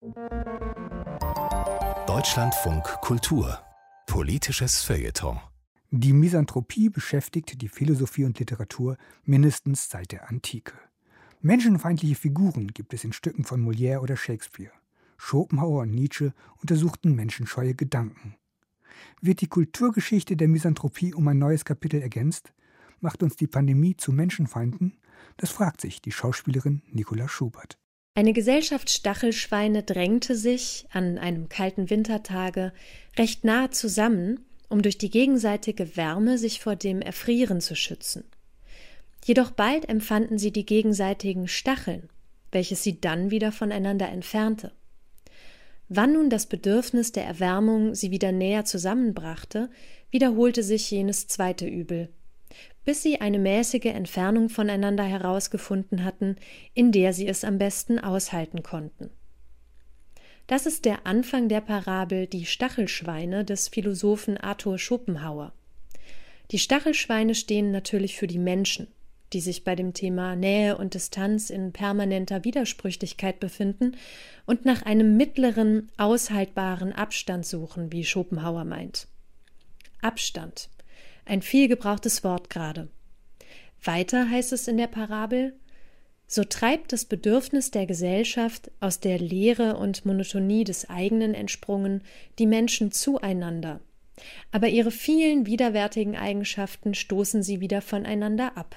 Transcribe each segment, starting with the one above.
Deutschlandfunk Kultur. Politisches Feuilleton. Die Misanthropie beschäftigt die Philosophie und Literatur mindestens seit der Antike. Menschenfeindliche Figuren gibt es in Stücken von Molière oder Shakespeare. Schopenhauer und Nietzsche untersuchten menschenscheue Gedanken. Wird die Kulturgeschichte der Misanthropie um ein neues Kapitel ergänzt? Macht uns die Pandemie zu Menschenfeinden? Das fragt sich die Schauspielerin Nicola Schubert. Eine Gesellschaft Stachelschweine drängte sich an einem kalten Wintertage recht nahe zusammen, um durch die gegenseitige Wärme sich vor dem Erfrieren zu schützen. Jedoch bald empfanden sie die gegenseitigen Stacheln, welches sie dann wieder voneinander entfernte. Wann nun das Bedürfnis der Erwärmung sie wieder näher zusammenbrachte, wiederholte sich jenes zweite Übel, bis sie eine mäßige Entfernung voneinander herausgefunden hatten, in der sie es am besten aushalten konnten. Das ist der Anfang der Parabel Die Stachelschweine des Philosophen Arthur Schopenhauer. Die Stachelschweine stehen natürlich für die Menschen, die sich bei dem Thema Nähe und Distanz in permanenter Widersprüchlichkeit befinden und nach einem mittleren, aushaltbaren Abstand suchen, wie Schopenhauer meint. Abstand. Ein viel gebrauchtes Wort gerade. Weiter heißt es in der Parabel: So treibt das Bedürfnis der Gesellschaft, aus der Leere und Monotonie des eigenen entsprungen, die Menschen zueinander. Aber ihre vielen widerwärtigen Eigenschaften stoßen sie wieder voneinander ab.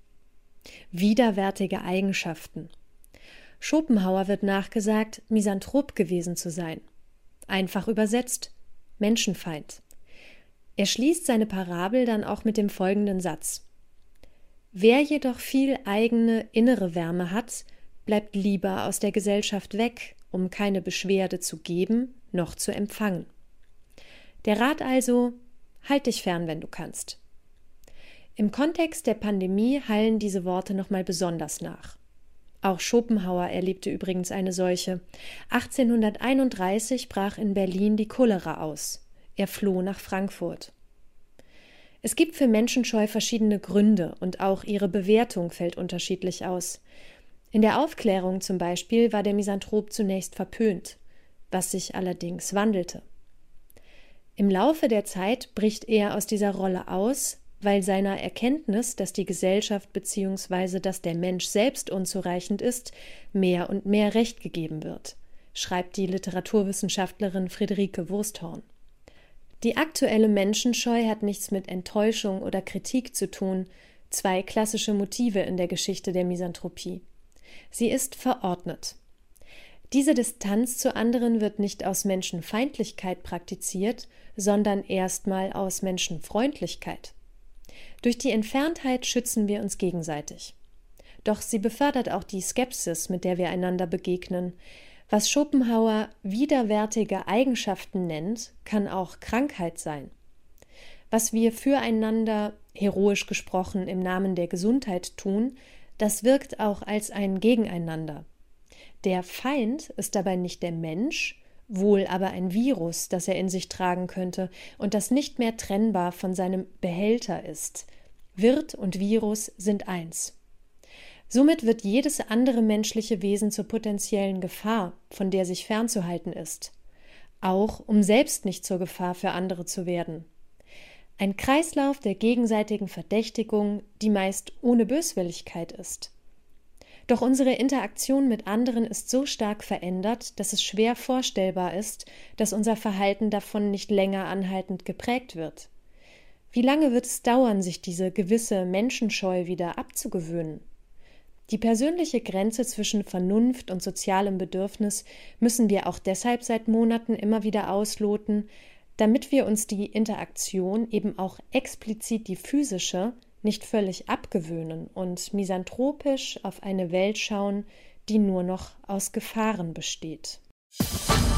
Widerwärtige Eigenschaften. Schopenhauer wird nachgesagt, Misanthrop gewesen zu sein. Einfach übersetzt: Menschenfeind. Er schließt seine Parabel dann auch mit dem folgenden Satz: Wer jedoch viel eigene innere Wärme hat, bleibt lieber aus der Gesellschaft weg, um keine Beschwerde zu geben noch zu empfangen. Der Rat also: Halt dich fern, wenn du kannst. Im Kontext der Pandemie hallen diese Worte nochmal besonders nach. Auch Schopenhauer erlebte übrigens eine solche. 1831 brach in Berlin die Cholera aus. Er floh nach Frankfurt. Es gibt für Menschenscheu verschiedene Gründe und auch ihre Bewertung fällt unterschiedlich aus. In der Aufklärung zum Beispiel war der Misanthrop zunächst verpönt, was sich allerdings wandelte. Im Laufe der Zeit bricht er aus dieser Rolle aus, weil seiner Erkenntnis, dass die Gesellschaft bzw. dass der Mensch selbst unzureichend ist, mehr und mehr Recht gegeben wird, schreibt die Literaturwissenschaftlerin Friederike Wursthorn. Die aktuelle Menschenscheu hat nichts mit Enttäuschung oder Kritik zu tun, zwei klassische Motive in der Geschichte der Misanthropie. Sie ist verordnet. Diese Distanz zu anderen wird nicht aus Menschenfeindlichkeit praktiziert, sondern erstmal aus Menschenfreundlichkeit. Durch die Entferntheit schützen wir uns gegenseitig. Doch sie befördert auch die Skepsis, mit der wir einander begegnen. Was Schopenhauer widerwärtige Eigenschaften nennt, kann auch Krankheit sein. Was wir füreinander, heroisch gesprochen, im Namen der Gesundheit tun, das wirkt auch als ein Gegeneinander. Der Feind ist dabei nicht der Mensch, wohl aber ein Virus, das er in sich tragen könnte und das nicht mehr trennbar von seinem Behälter ist. Wirt und Virus sind eins. Somit wird jedes andere menschliche Wesen zur potenziellen Gefahr, von der sich fernzuhalten ist. Auch um selbst nicht zur Gefahr für andere zu werden. Ein Kreislauf der gegenseitigen Verdächtigung, die meist ohne Böswilligkeit ist. Doch unsere Interaktion mit anderen ist so stark verändert, dass es schwer vorstellbar ist, dass unser Verhalten davon nicht länger anhaltend geprägt wird. Wie lange wird es dauern, sich diese gewisse Menschenscheu wieder abzugewöhnen? Die persönliche Grenze zwischen Vernunft und sozialem Bedürfnis müssen wir auch deshalb seit Monaten immer wieder ausloten, damit wir uns die Interaktion, eben auch explizit die physische, nicht völlig abgewöhnen und misanthropisch auf eine Welt schauen, die nur noch aus Gefahren besteht.